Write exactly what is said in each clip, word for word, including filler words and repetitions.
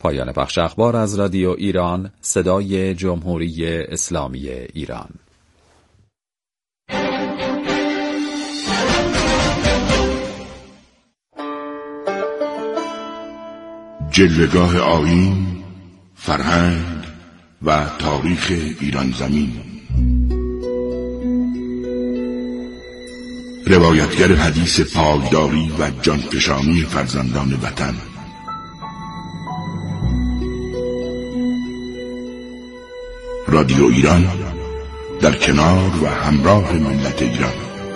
پایان بخش اخبار از رادیو ایران، صدای جمهوری اسلامی ایران. جلوه‌گاه آیین، فرهنگ و تاریخ ایران زمین. روایتگر حدیث پایداری و جانفشانی فرزندان وطن. رادیو ایران در کنار و همراه ملت ایران.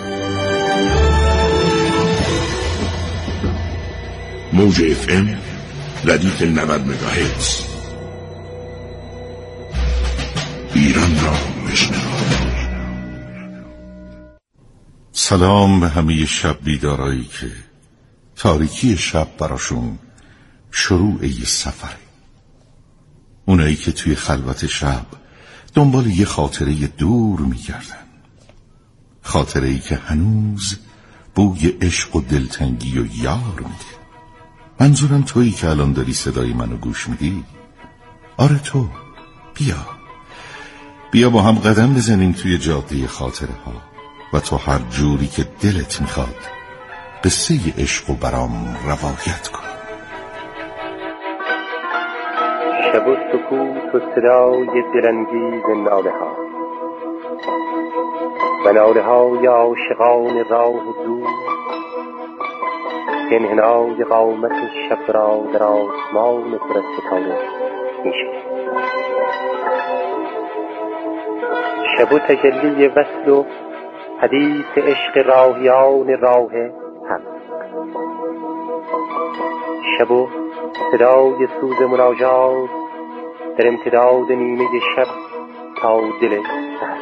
موج اف ام ردیف نود مگاهرتز. ایران را بشنوید. سلام به همه شب بیدارایی که تاریکی شب براشون شروع یه سفره. اونایی که توی خلوت شب دنبال یه خاطره دور میگردن، خاطره ای که هنوز بوی عشق و دلتنگی و یار میده. منظورم تویی که الان داری صدای منو گوش میدی. آره تو، بیا بیا با هم قدم بزنیم توی جاده خاطره ها و تو هر جوری که دلت میخواد قصه عشق و برام روایت کن. شب و سکوت و صدای دلانگیز ناله ها و ناله های عاشقان راه دور، انحنای قامت شب را در آسمان پر از ستاره می‌شنویم. شب و تجلی وصل و حدیث عشق راهیان راه حق. شب و صدای سوز مناجات در امتداد نیمه شب تا دل سحر.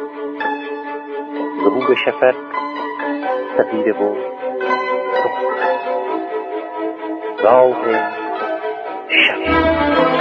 ظهور شفق سفیده و راه شب.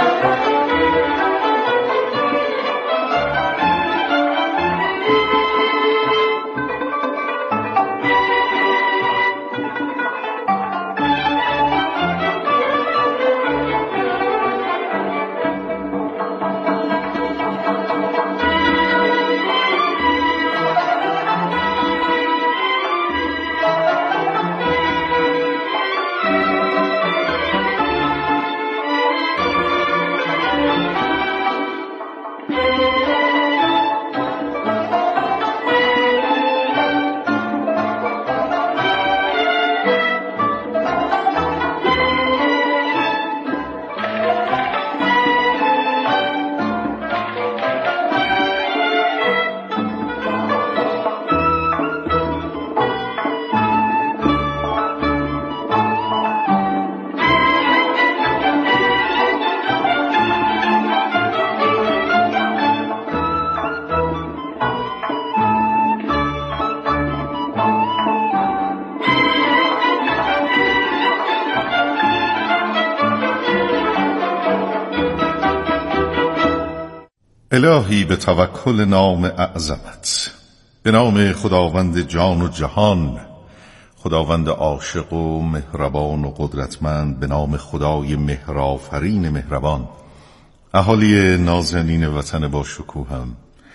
الهی به توکل نام اعظمت، به نام خداوند جان و جهان، خداوند عاشق و مهربان و قدرتمند، به نام خدای مهرآفرین مهربان. اهالی نازنین وطن با شکوهم،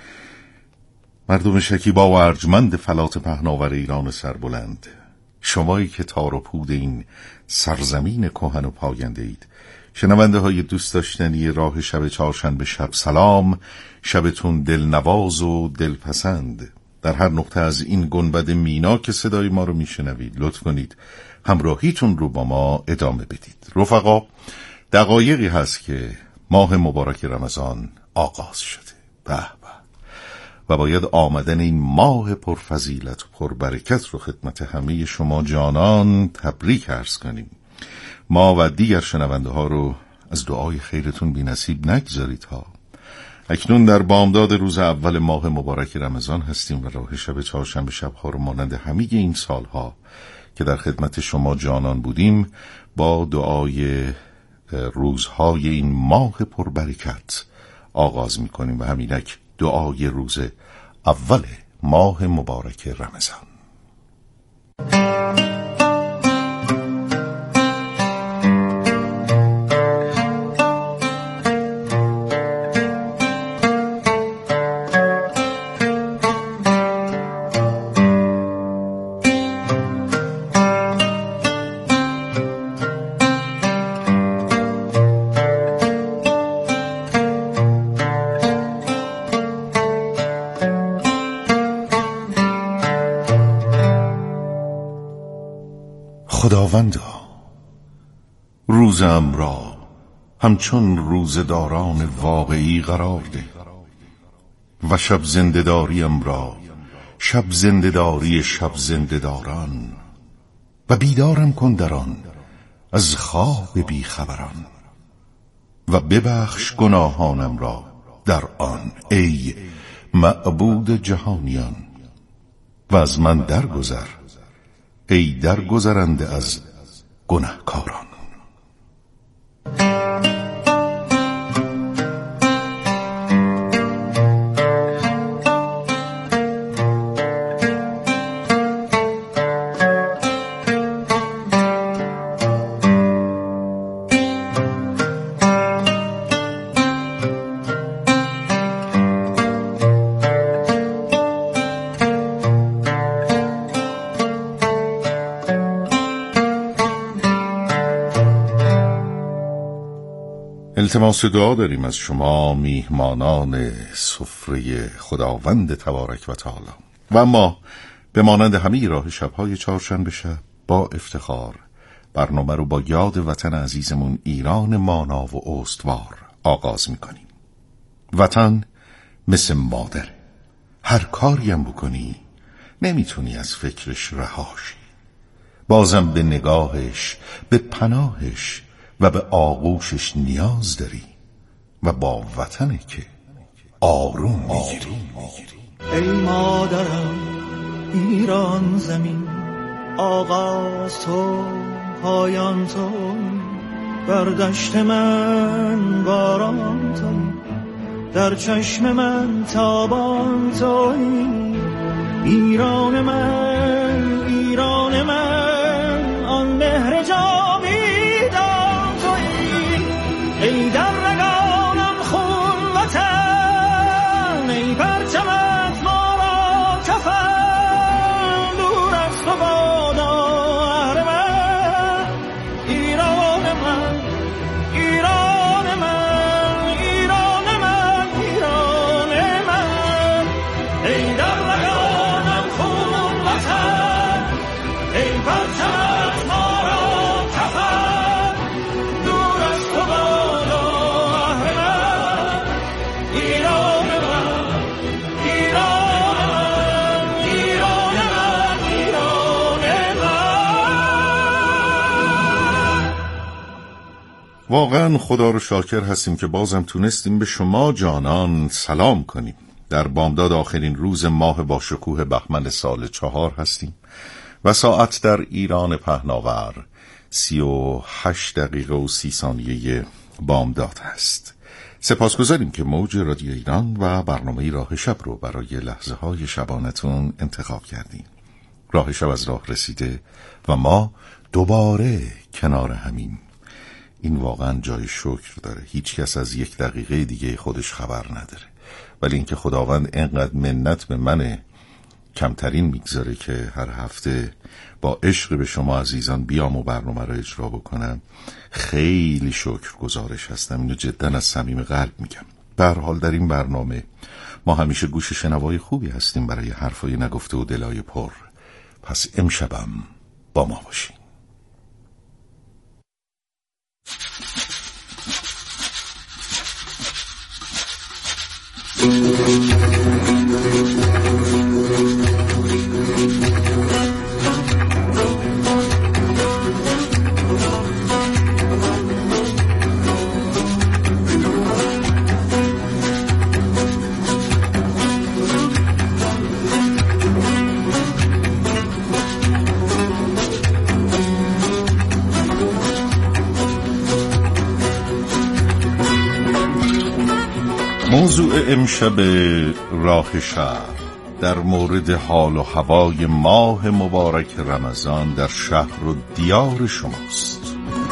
مردم شکیبا و ارجمند فلات پهناور ایران سربلند، شمایی که تار و پود این سرزمین کهن و پاینده اید، شنونده های دوست داشتنی راه شب چهارشنبه شب، سلام، شبتون دلنواز و دلپسند. در هر نقطه از این گنبد مینا که صدای ما رو میشنوید، لطف کنید همراهیتون رو با ما ادامه بدید. رفقا، دقایقی هست که ماه مبارک رمضان آغاز شده. به به. و باید آمدن این ماه پرفضیلت و پربرکت رو خدمت همه شما جانان تبریک عرض کنیم. ما و دیگر شنونده ها رو از دعای خیرتون بی نصیب نگذارید ها. اکنون در بامداد روز اول ماه مبارک رمضان هستیم و راه شب چهارشنبه شب ها رو مانند همه این سالها که در خدمت شما جانان بودیم با دعای روزهای این ماه پربرکت آغاز میکنیم و همینک دعای روز اول ماه مبارک رمضان. خداوندا روزم را همچون روزداران واقعی قرار ده و شب زنده‌داریم را شب زنده‌داری شب زنده‌داران و بیدارم کن در آن از خواب بیخبران و ببخش گناهانم را در آن ای معبود جهانیان و از من درگذر ای درگذرنده از گناهکاران. التماس دعا داریم از شما میهمانان سفره خداوند تبارک و تعالی. و اما به مانند همه راه شب‌های چهارشنبه شب با افتخار برنامه رو با یاد وطن عزیزمون ایران مانا و استوار آغاز میکنیم. وطن مثل مادر، هر کاری هم بکنی نمیتونی از فکرش رهاشی، بازم به نگاهش، به پناهش و به آغوشش نیاز داری و با وطنه که آروم میگیری. ای مادرم ایران زمین، آغاز تو پایان تو، بر دشت من باران تو، در چشم من تابان تو. ایران من ایران من آن مهر جاویدان تویی. ای در رگانم خون وطن، ای پرچمت ما را کفن، دور از تو بادا اهرمن. ایران من ایران من ایران من ایران من. ای در رگانم خون وطن، ای پرچمت ما را کفن، دور از تو بادا اهرمن. ایران من ایران من ایران من ایران من. واقعا خدا رو شاکر هستیم که بازم تونستیم به شما جانان سلام کنیم. در بامداد آخرین روز ماه با شکوه بهمن سال چهار هستیم و ساعت در ایران پهناور سی و هشت دقیقه و سی ثانیه بامداد هست. سپاسگزاریم که موج رادیو ایران و برنامه راه شب رو برای لحظه های شبانتون انتخاب کردیم. راه شب از راه رسیده و ما دوباره کنار همیم. این واقعا جای شکر داره. هیچ کس از یک دقیقه دیگه خودش خبر نداره، ولی اینکه خداوند اینقدر منت به من کمترین میگذاره که هر هفته با عشق به شما عزیزان بیام و برنامه رو اجرا بکنم، خیلی شکر گزارش هستم. اینو جدا از صمیم قلب میگم. به هر حال در این برنامه ما همیشه گوش شنوای خوبی هستیم برای حرفای نگفته و دلای پر. پس امشبم با ما باشین. موضوع امشب راه شب در مورد حال و هوای ماه مبارک رمضان در شهر و دیار شماست.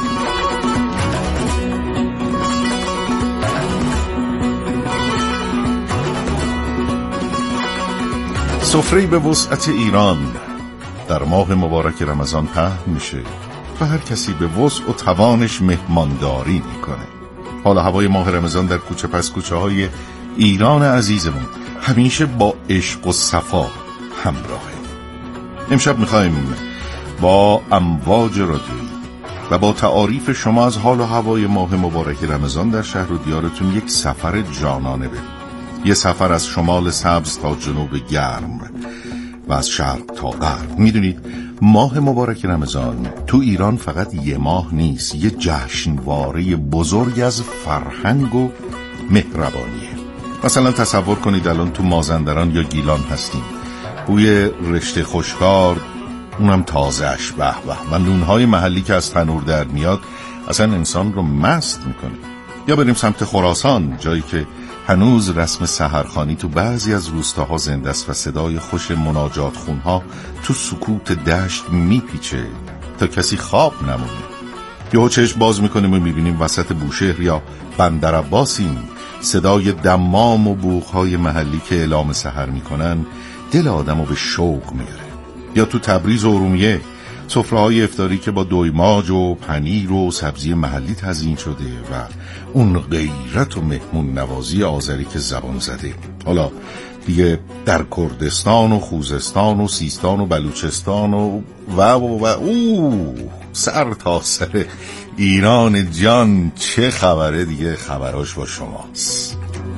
سفره به وسعت ایران در ماه مبارک رمضان پهن میشه و هر کسی به وسع و توانش مهمانداری میکنه. حالا هوای ماه رمضان در کوچه پس کوچه های ایران عزیزمون همیشه با عشق و صفا همراهه. امشب میخوایم با امواج رادیویی و با تعاریف شما از حال و هوای ماه مبارک رمضان در شهر و دیارتون یک سفر جانانه بریم. یه سفر از شمال سبز تا جنوب گرم و از شرق تا غرب. میدونید ماه مبارک رمضان تو ایران فقط یه ماه نیست، یه جشنواره بزرگ از فرهنگ و مهربانیه. مثلا تصور کنید الان تو مازندران یا گیلان هستیم، بوی رشته خشکار، اونم تازه‌اش، به به، و نونهای محلی که از تنور در میاد اصلا انسان رو مست میکنه. یا بریم سمت خراسان، جایی که هنوز رسم سحرخوانی تو بعضی از روستاها زنده است و صدای خوش مناجات خونها تو سکوت دشت میپیچه تا کسی خواب نمونه. یهو چشم باز میکنیم و میبینیم وسط بوشهر یا بندر عباسیم، صدای دمام و بوقهای محلی که اعلام سحر میکنن دل آدمو به شوق میاره. یا تو تبریز و ارومیه سفره‌های افطاری که با دویماج و پنیر و سبزی محلی تزیین شده و اون غیرت و مهمون نوازی آذری که زبان زده. حالا دیگه در کردستان و خوزستان و سیستان و بلوچستان و و و, و اوه سر تا سر ایران جان چه خبره دیگه، خبراش با شماست.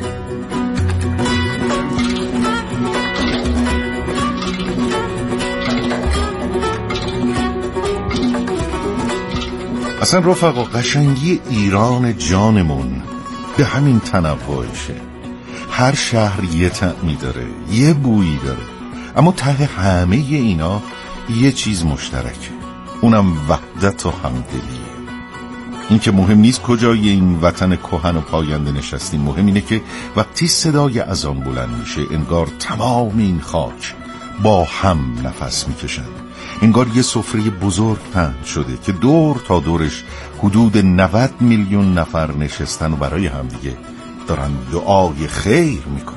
اصلا رفقا قشنگی ایران جانمون به همین تنوعشه. هر شهر یه طعمی داره، یه بویی داره، اما ته همه اینا یه چیز مشترکه، اونم وحدت و همدلیه. این که مهم نیست کجای این وطن کهن و پاینده نشستیم، مهم اینه که وقتی صدای اذان بلند میشه انگار تمام این خاک با هم نفس میکشن، انگار یه سفره بزرگ پهن شده که دور تا دورش حدود نود میلیون نفر نشستن و برای همدیگه دارن دعای خیر میکنن.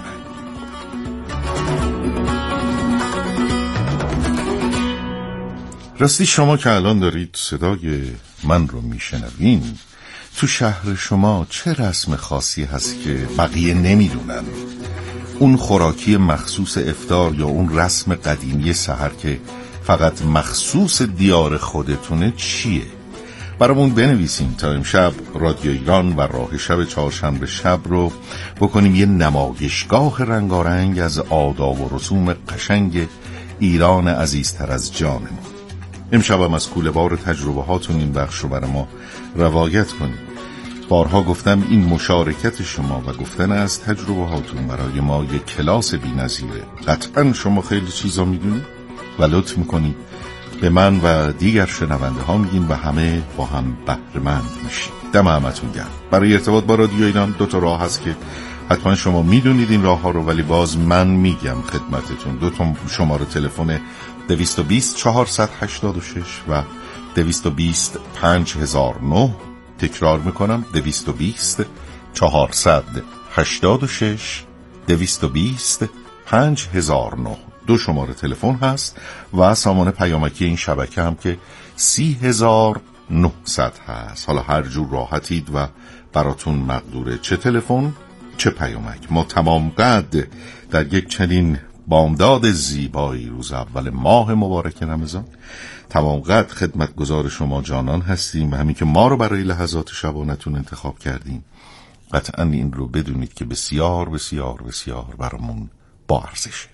راستی شما که الان دارید صدای من رو میشنوین، تو شهر شما چه رسم خاصی هست که بقیه نمیدونن؟ اون خوراکی مخصوص افطار یا اون رسم قدیمی سحر که فقط مخصوص دیار خودتونه چیه؟ برامون بنویسین تا امشب رادیو ایران و راه شب چهارشنبه شب رو بکنیم یه نمایشگاه رنگارنگ از آداب و رسوم قشنگ ایران عزیزتر از جانمون. امشب هم از کوله بار تجربه هاتون این بخش رو برای ما روایت کنید. بارها گفتم این مشارکت شما و گفتن از تجربه هاتون برای ما یک کلاس بی نظیره. قطعا شما خیلی چیزا میدونید و لطف میکنید به من و دیگر شنونده ها میگین و همه با هم بهره‌مند میشیم. دم همتون گرم. برای ارتباط با رادیو ایران دو تا راه هست که حتما شما میدونید این راه ها رو، ولی باز من میگم خدمتتون. دو تا شماره تلفن دویست و بیست چهارصد هشتاد و شش و دویست و بیست پنج هزار و نه. تکرار میکنم دویست و بیست چهارصد هشتاد و شش دویست و بیست پنج هزار و نه. دو شماره تلفن هست و سامان پیامکی این شبکه هم که سی هزار و نهصد هست. حالا هر جور راحتید و براتون مقدوره، چه تلفن چه پیامک. ما تمام قد در یک چنین بامداد زیبایی روز اول ماه مبارک رمضان تمام قد خدمتگزار شما جانان هستیم و همین که ما رو برای لحظات شبانتون انتخاب کردیم قطعا این رو بدونید که بسیار بسیار بسیار برامون با ارزشه.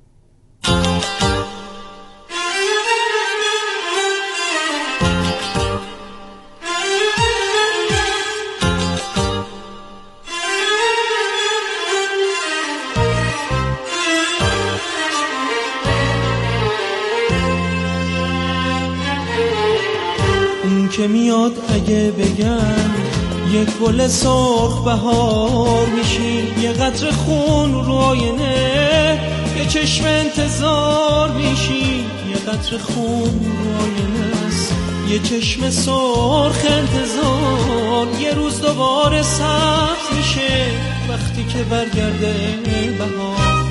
اون که میاد اگه بگن یک گل سرخ بهار میشی، یه قطره خون رو آینه یه چشم انتظار میشی، یه قطره خون رو آینه است یه چشم سرخ انتظار. یه روز دوباره سبز میشه وقتی که برگرده بهار.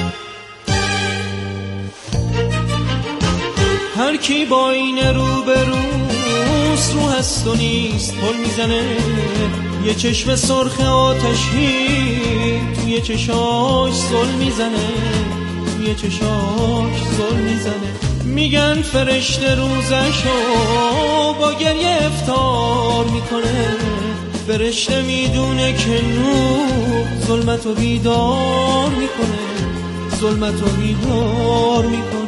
هر کی با این رو به روز رو هست و نیست پل میزنه، یه چشم سرخ آتشی توی چشاش زل میزنه، توی چشاش زل میزنه. میگن فرشته روزشو با گریه افطار میکنه. فرشته میدونه که نور ظلمتو بیدار میکنه، ظلمتو بیدار میکنه.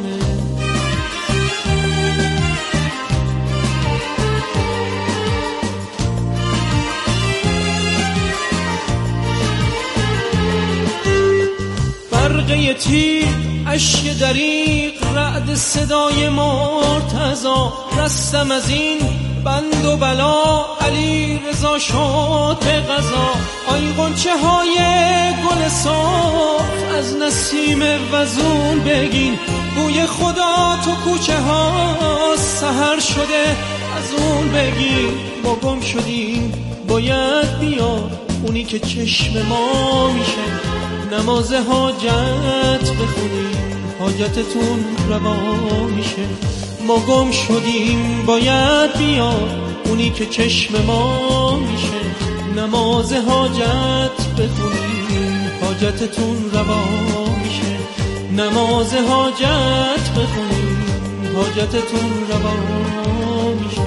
برقه تیر، اشک دریق، رعد صدای مرتضا. رستم از این بند و بلا، علی رضا شد به قضا. آی غنچه های گل سرخ، از نسیم وزون بگین. بوی خدا تو کوچه ها سحر شده، از اون بگین. ما گم شدیم باید بیاد اونی که چشم ما میشه. نماز حاجت بخونیم حاجتتون روا میشه. ما گم شدیم باید بیاد اونی که چشم ما میشه. نماز حاجت بخونیم حاجتتون روا میشه. نماز حاجت بخونیم حاجتتون روا میشه.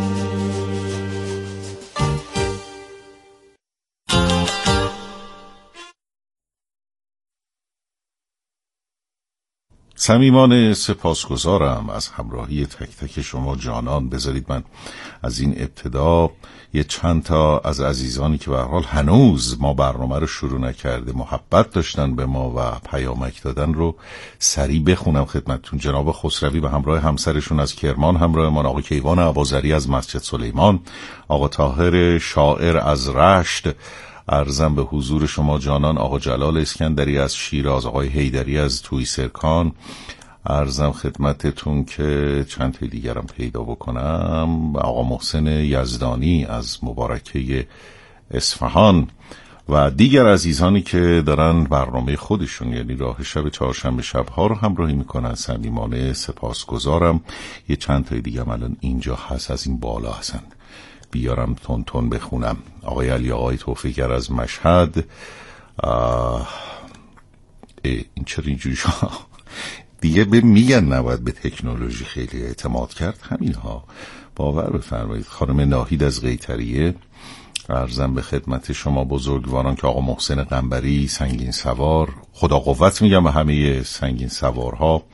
صمیمانه سپاسگزارم از همراهی تک تک شما جانان. بذارید من از این ابتدا یه چند تا از عزیزانی که به هر حال هنوز ما برنامه رو شروع نکرده محبت داشتن به ما و پیامک دادن رو سریع بخونم خدمتتون. جناب خسروی به همراه همسرشون از کرمان همراه ما، آقا کیوان عبازری از مسجد سلیمان، آقا طاهر شاعر از رشت، عرضم به حضور شما جانان. آقا جلال اسکندری از شیراز، آقای حیدری از توی سرکان. عرضم خدمتتون که چند تا دیگرم پیدا بکنم. آقا محسن یزدانی از مبارکه اصفهان و دیگر عزیزانی که دارن برنامه خودشون یعنی راه شب چهارشنبه شبها رو همراهی میکنن. صمیمانه سپاسگزارم. یه چند تا دیگه الان اینجا هست، از این بالا هستن، بیارم تون تون بخونم. آقای علی آقای توفیقگر از مشهد. این چرا اینجوری شد دیگه؟ به میگن نباید به تکنولوژی خیلی اعتماد کرد، همین ها باور بفرمایید. خانم ناهید از قیطریه، عرضم به خدمت شما بزرگواران که آقا محسن قنبری سنگین سوار، خدا قوت میگم به همه سنگین سوارها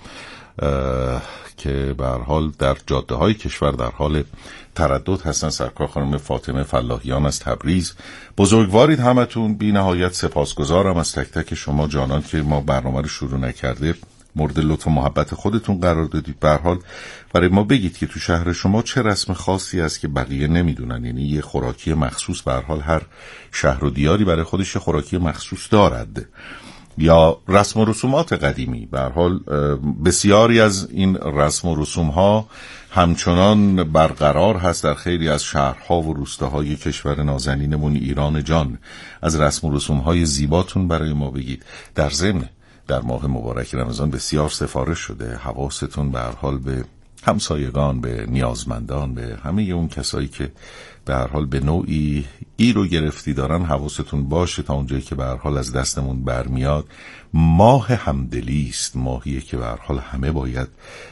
که به هر حال در جاده های کشور در حال تردد هستن. سرکار خانم فاطمه فلاحیان از تبریز، بزرگوارید همتون. بی نهایت سپاسگزارم از تک تک شما جانان که ما برنامه رو شروع نکرده مورد لطف و محبت خودتون قرار دادید. به هر حال برای ما بگید که تو شهر شما چه رسم خاصی است که بقیه نمیدونن، یعنی یه خوراکی مخصوص. به هر حال هر شهر و دیاری برای خودش خوراکی مخصوص دارد یا رسم و رسومات قدیمی. به هر حال بسیاری از این رسم و رسوم ها همچنان برقرار هست در خیلی از شهرها و روستاهای کشور نازنینمون ایران جان. از رسم و رسوم های زیباتون برای ما بگید. در ضمن در ماه مبارک رمضان بسیار سفارش شده، حواستون به هر حال به همسایگان، به نیازمندان، به همه اون کسایی که به هر حال به نوعی ای رو گرفتی دارن حواستون باشه تا اونجایی که به هر حال از دستمون برمیاد. ماه همدلی است، ماهیه که به هر حال همه باید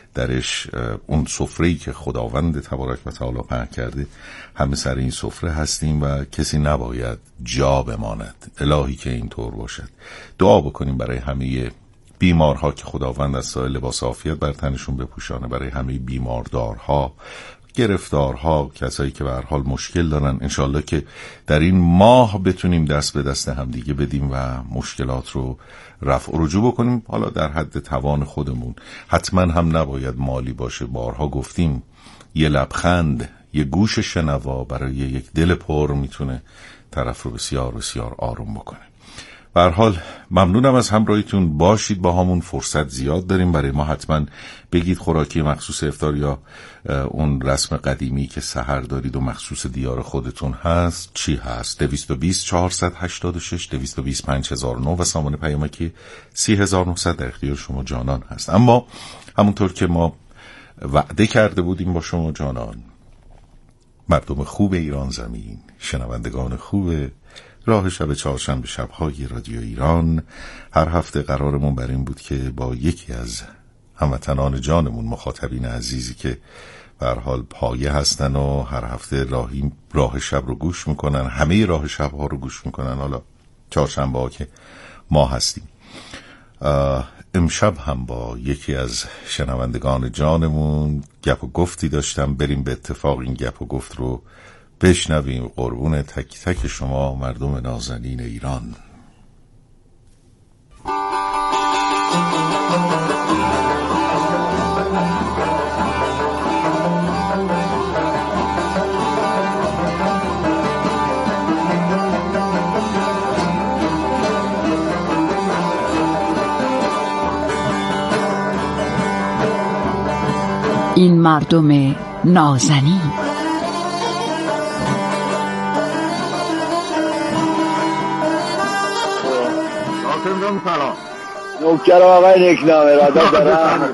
درش اون سفره‌ای که خداوند تبارک و تعالی پهن کرده همه سر این سفره هستیم و کسی نباید جا بماند. الهی که اینطور باشد. دعا بکنیم برای همه بیمارها که خداوند از سایه لباس عافیت بر تنشون بپوشانه، برای همه بیماردارها، گرفتارها، کسایی که به هر حال مشکل دارن. انشالله که در این ماه بتونیم دست به دست همدیگه بدیم و مشکلات رو رفع و رجوع بکنیم، حالا در حد توان خودمون. حتما هم نباید مالی باشه. بارها گفتیم یه لبخند، یه گوش شنوا برای یک دل پر میتونه طرف رو بسیار بسیار آروم بکنه. به هر حال ممنونم از همراهیتون. باشید با همون، فرصت زیاد داریم. برای ما حتما بگید خوراکی مخصوص افطار یا اون رسم قدیمی که سحر دارید و مخصوص دیار خودتون هست چی هست. دویست و بیست چهارصد و هشتاد و شش دویست و بیست پنج هزار و نه و سامان پیامکی سی هزار و نهصد در اختیار شما جانان هست. اما همونطور که ما وعده کرده بودیم با شما جانان، مردم خوب ایران زمین، شنوندگان خوب راه شب چهارشنبه شب‌های رادیو ایران، هر هفته قرارمون بر این بود که با یکی از هموطنان جانمون، مخاطبین عزیزی که به هر حال پایه هستن و هر هفته راهی راه شب رو گوش میکنن، همه راه شب ها رو گوش میکنن. حالا چهارشنبه ها که ما هستیم. امشب هم با یکی از شنوندگان جانمون گپ و گفتی داشتم. بریم به اتفاق این گپ و گفت رو بشنویم. قربون تک تک شما مردم نازنین ایران. این مردم نازنین. سلام. نوکر آقای نکنام ارادت دارم.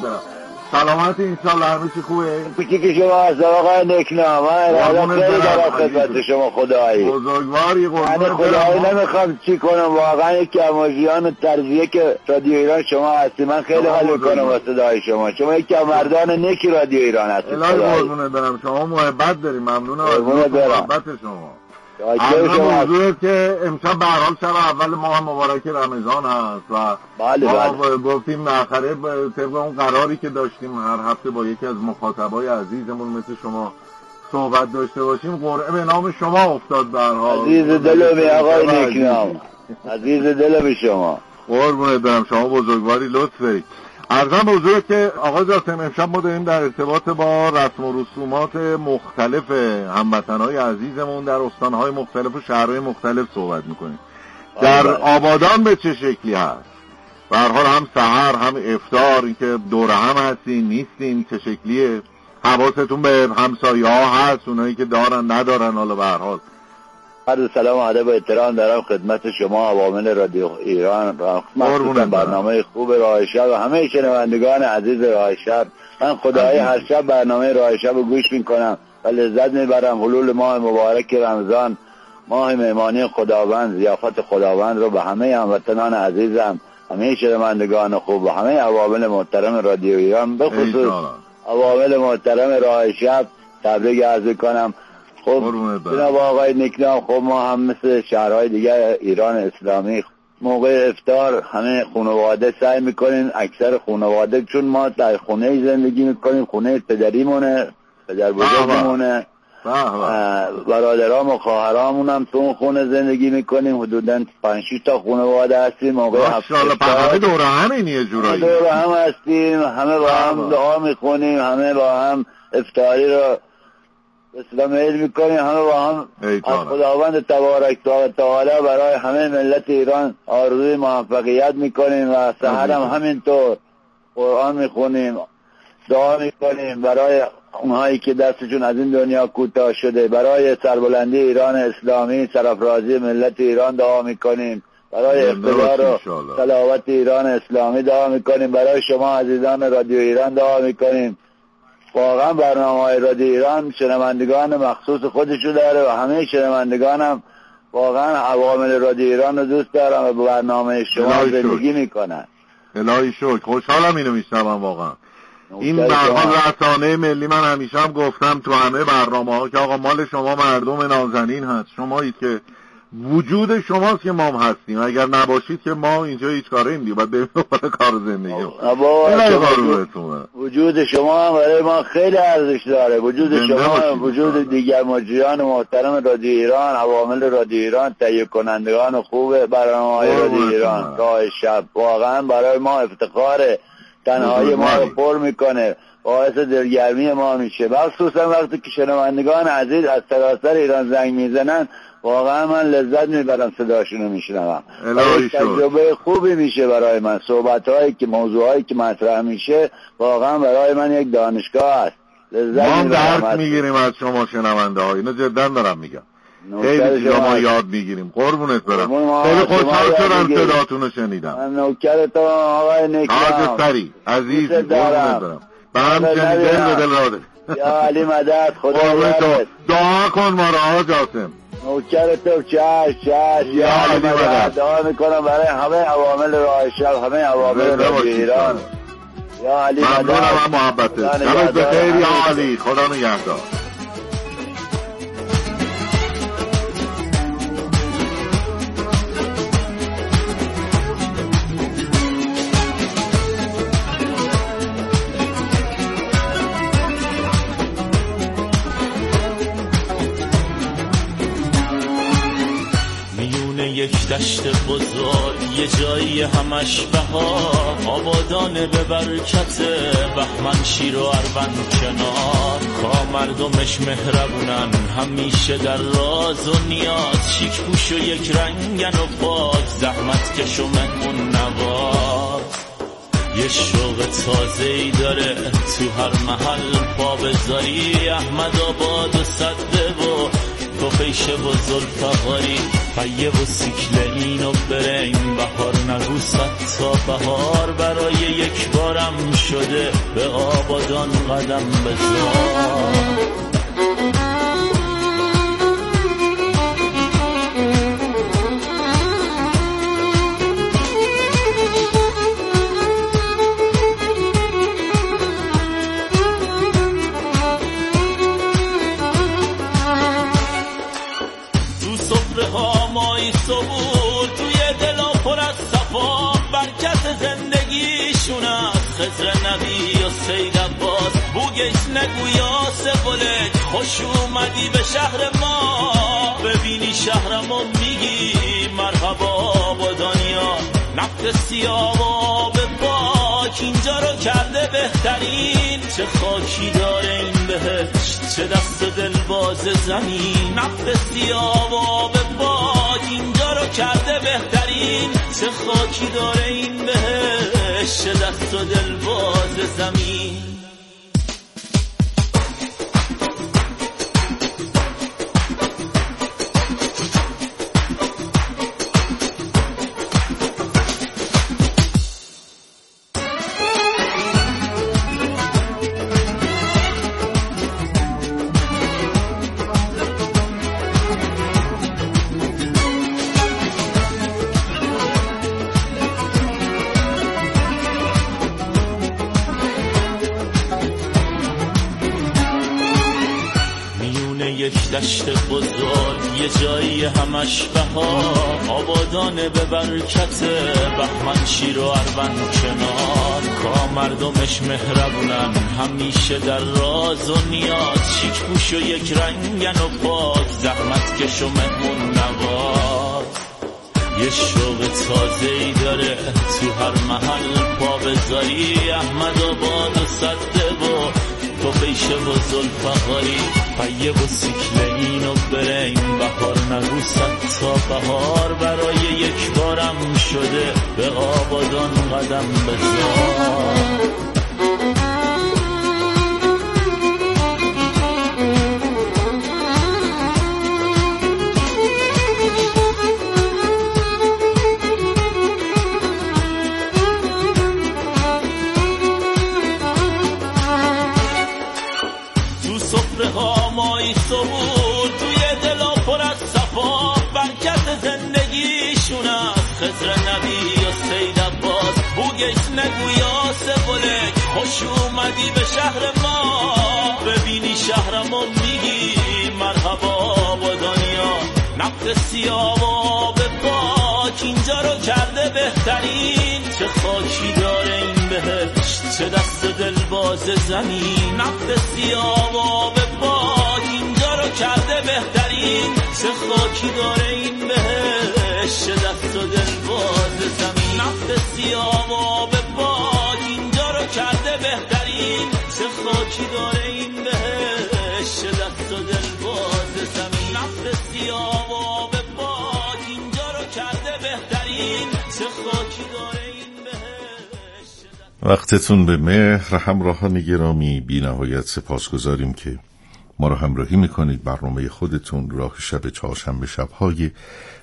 سلامت انشالله، همه چی خوبه؟ کوچیک شما هست آقای نکنام. من ارادت خیلی دارم خدمت شما خدایی بزرگواری. من خدایی نمیخوام چی کنم، واقعا یکی از مجریان ترجیحی که رادیو ایران شما هستی. من خیلی حال میکنم با صدای شما. شما یکی از مردان نیکی رادیو ایران هستی. الهی قربونت برم. شما محبت داریم. ممنونم از محبت شما. از موضوع که امشب به هر حال شب اول ماه مبارک رمضان هست و بله ما بله. گفتیم بالاخره طبق اون قراری که داشتیم هر هفته با یکی از مخاطبای عزیزمون مثل شما صحبت داشته باشیم، قرعه به نام شما افتاد. به هر حال عزیز دلمی آقای نکنام، عزیز دلمی شما. قربونت برم. شما بزرگواری، لطف دارید. عرضم به حضور که آقا جاسم امشب ما داریم در ارتباط با رسم و رسومات مختلف هموطنهای عزیزمون در استانهای مختلف و شهرهای مختلف صحبت میکنیم. در آبادان به چه شکلی هست؟ به هر حال هم سحر هم افطار، اینکه دور هم هستین نیستین، چه شکلیه؟ حواستون به همسایه ها هست، اونایی که دارن ندارن؟ حالا به هر حال عرض سلام و ادب و احترام دارم خدمت شما عوامل رادیو ایران، مخصوصا برنامه خوب راه شب و همه شنوندگان عزیز راه شب. من خدایی هر شب برنامه راه شب رو گوش میکنم و لذت میبرم. حلول ماه مبارک رمضان، ماه مهمانی خداوند، ضیافت خداوند رو به همه هموطنان عزیزم، همه شنوندگان خوب و همه عوامل محترم رادیو ایران، به خصوص عوامل محترم راه شب تبریک عرض میکنم. خب جناب آقای نکنام، خب ما هم مثل شهرهای دیگر ایران اسلامی موقع افطار همه خانواده سعی میکنیم، اکثر خانواده، چون ما در خونه زندگی میکنیم، خونه پدریمونه، پدر بزرگمونه، برادرام و خواهرامون هم تو اون خونه زندگی میکنیم. حدوداً پنج شش تا خانواده هستیم. موقع افطار دور همین یه جورایی دور هم هستیم، همه با هم دعا میکنیم، همه با هم افطاری رو اسلام عید میکنیم، همه با هم از خداوند تبارک و تعالی برای همه ملت ایران آرزوی موفقیت میکنیم و سحر هم همینطور قرآن میخونیم، دعا میکنیم برای اونهایی که دستشون از این دنیا کوتاه شده، برای سربلندی ایران اسلامی، سرافرازی ملت ایران دعا میکنیم، برای اقتدار و صلابت ایران اسلامی دعا میکنیم، برای شما عزیزان رادیو ایران دعا میکنیم. واقعا برنامه‌های رادیو ایران شنوندگان مخصوص خودشو داره و همه شنوندگانم واقعا عوامل رادیو ایران رو دوست دارم و برنامه شما زندگی میکنن. الهی شکر. خوشحالم اینو میشنوم واقعا. این به هر حال رسانه ملی، من همیشه هم گفتم تو همه برنامه‌ها که آقا مال شما مردم نازنین هست، شمایید که وجود شماست که ما هم هستیم، اگر نباشید که ما اینجا هیچ کاری نمی‌کنیم، بعد بریم دنبال کار زندگی. وجود شما هم برای ما خیلی ارزش داره. وجود شما، وجود دیگر مجریان محترم رادیو ایران، عوامل رادیو ایران، تهیه کنندگان خوب برنامه‌های رادیو ایران، راه شب، واقعا برای ما افتخاره. تنهایی ما رو پر میکنه، باعث دلگرمی ما میشه، مخصوصا وقتی که شنوندگان عزیز از سراسر ایران زنگ میزنن. واقعا من لذت میبرم صداشونو میشنوم. تجربه خوبی میشه برای من. صحبت‌هایی که موضوعایی که مطرح میشه واقعا برای من یک دانشگاه است. لذت ما درس میگیریم از شما شنونده ها. اینو جدا دارم میگم. خیلی چیزا ما یاد میگیریم. قربونت برم. خیلی خوشحال شدم صداتونو شنیدم. من نوکرتم آقای نکنام. تاج سری عزیز، قربونت برم. برام شنیدن به دل راده. یا علی مدد، خدا یارت. دعا کن ما را آقا جاسم. نوکرتم. چش چش یا علی مدد. دعا میکنم برای همه عوامل راه شب، همه عوامل رادیو ایران. یا علی ممنونم و محبتت. شبت بخیر یا علی. خدا نگهدار. یک دشت بزرگ یه جایی همش بهار، آبادانه به برکت بهمن شیر و اربن کنار. کا مردمش مهربونن همیشه در راز و نیاز، شیک پوش و یک رنگن و پاک، زحمت کش و مهمون نواز. یه شوق تازه‌ای داره تو هر محل پا بذاری، احمد آباد و صده و تو پیشه و زلفقاری، پیه و سیکل اینو بریم بهار نگو صد تا بهار. برای یک بارم شده به آبادان قدم بذار. صبور توی دلا پر از صفا، برکت زندگیشون از خضر نبی و سید عباس. بوگش نگو یا سبولک خوش اومدی به شهر ما، ببینی شهرمو میگی مرحبا با دنیا. نفت سیاه و آب پاک اینجا رو کرده بهترین، چه خاکی داره این بهشت چه دست و دل باز زمین. نفت سیاه و آب پاک اینجا رو کرده بهترین، چه خاکی داره این بهشت چه دست و دل باز زمین. یک دشت بزرگ یه جایی همش بهار، آبادانه به برکت بهمن شیر و اربن کنار. کا مردمش مهربونن همیشه در راز و نیاز، شیک پوش و یک رنگن و پاک، زحمت کش و مهمون نواز. یه شوق تازه‌ای داره تو هر محل پا بذاری، احمد آباد و صده و تو پیشه و زلفقاری، پیه و سیکل اینو بریم بهار نگو صد تا بهار. برای یک بارم شده به آبادان قدم بذار. صبور توی دلا پر از صفا، برکت زندگیشون از خضر نبی و سید عباس. بوگش نگو یا سبولک خوش اومدی به شهر ما، ببینی شهرمو میگی مرحبا با دنیا. نفت سیاه و آب پاک اینجا رو کرده بهترین، چه خاکی داره این بهشت چه دست و دل باز زمین. نفت سیاه و آب پاک اینجا رو کرده بهترین، چه خاکی داره این بهشت چه دست و دل باز زمین. نفت سیاه و آب پاک اینجا رو کرده بهترین، چه خاکی داره این بهشت چه دست و دل باز زمین. نفت سیاه و آب پاک اینجا رو کرده بهترین، چه خاکی داره این بهشت. وقتتون به مهر. همراهان گرامی بی نهایت سپاسگزاریم که ما رو همراهی میکنید. برنامه خودتون راه شب چهارشنبه شب‌های